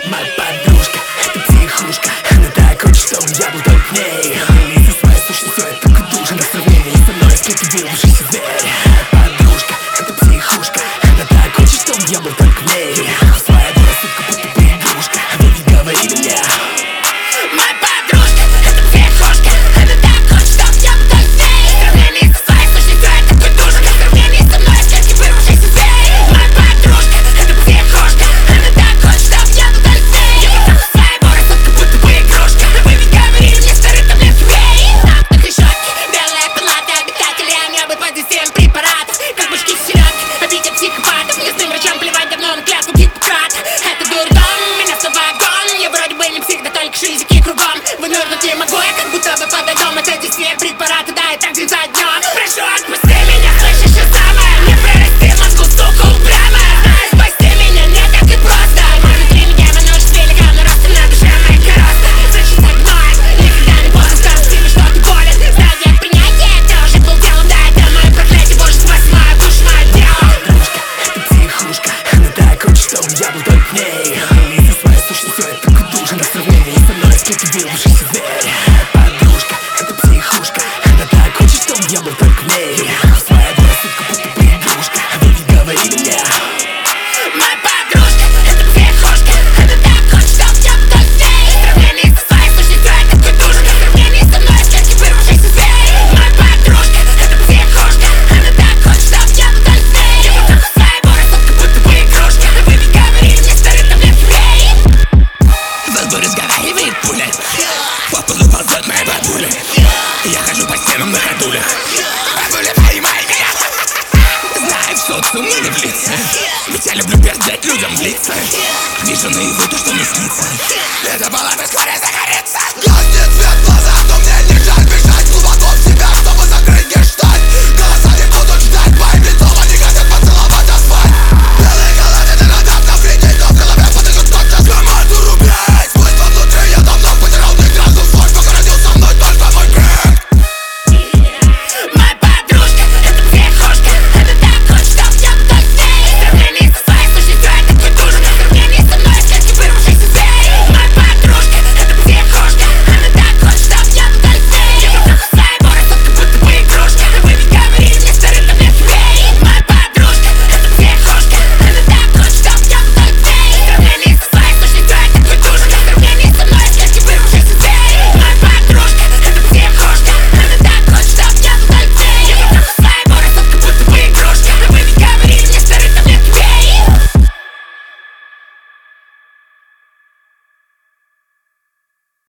Моя подружка, это психушка. Она так хочет, чтобы я был только к ней. Со своей сущностью это кудужа. На сравнении со мной скрепившийся зверь. Моя подружка, это психушка. Она так хочет, чтобы я был только к ней. Своя рассудка, будто бы игрушка. Вы не говори мне. Моя подружка, это психушка. Она так хочет, чтобы я был только к ней. В сравнении со своей сущностью это кудужа. На сравнении со мной скрепившийся зверь. Моя подружка, это психушка. Она так хочет, чтобы я был только к ней. Я притягиваю своего рассудка, будто бы игрушка. Вы ведь говорили мне старый таблетки вей. Нахуй решетки, белая палата. Обитатели, они оба под действием препаратов. Как мышки селедки, обидят психопатов. Местным врачам плевать давно на клятву Гиппократа. Это дурдом, меня в вагон. Я вроде бы не псих, да только шизики кругом. Вынырнуть не могу, я как будто бы под дом. Это действие препарата, да, и так день за днем. Прошу, отпусти меня, слышишь, и самое. Не прорасти мозгу, сука, упрямая. Знаешь, спасти меня не так и просто. Мой внутри меня множество великана, ростом на душе моей короста. Значит, так мой, никогда не поздно сказать тебе, что ты болен. Стадия принятия, ты уже был телом, да, это мое проклятие. Божество, моя душа, мое дело. Подружка, это психушка. Она так хочет, чтобы я был только к ней. Со своей сущностью это кудужа. На сравнении со мной скрепившийся зверь. Подружка, это психушка. Она так хочет, чтобы я был только к ней. Своя рассудка, будто бы игрушка. Вы не говори мне. Моя подружка, это психушка. Она так хочет, чтобы я был только к ней. В сравнении со своей сущностью это кудужа. На сравнении со мной скрепившийся зверь. Моя подружка, это психушка. Она так хочет, чтобы я был только к ней. Я притягиваю своего рассудка, будто бы игрушка. Вы ведь говорили мне старый таблетки вей. Во дворе разговаривает пуля. По полу ползет моя бабуля. Я хожу по стенам на ходулях. Бабуля, поймай меня. Знаю, в социуме не влиться. Ведь я люблю пердать людям в лица. Вижу наяву то, что не снится. Это была бы скорее загореться.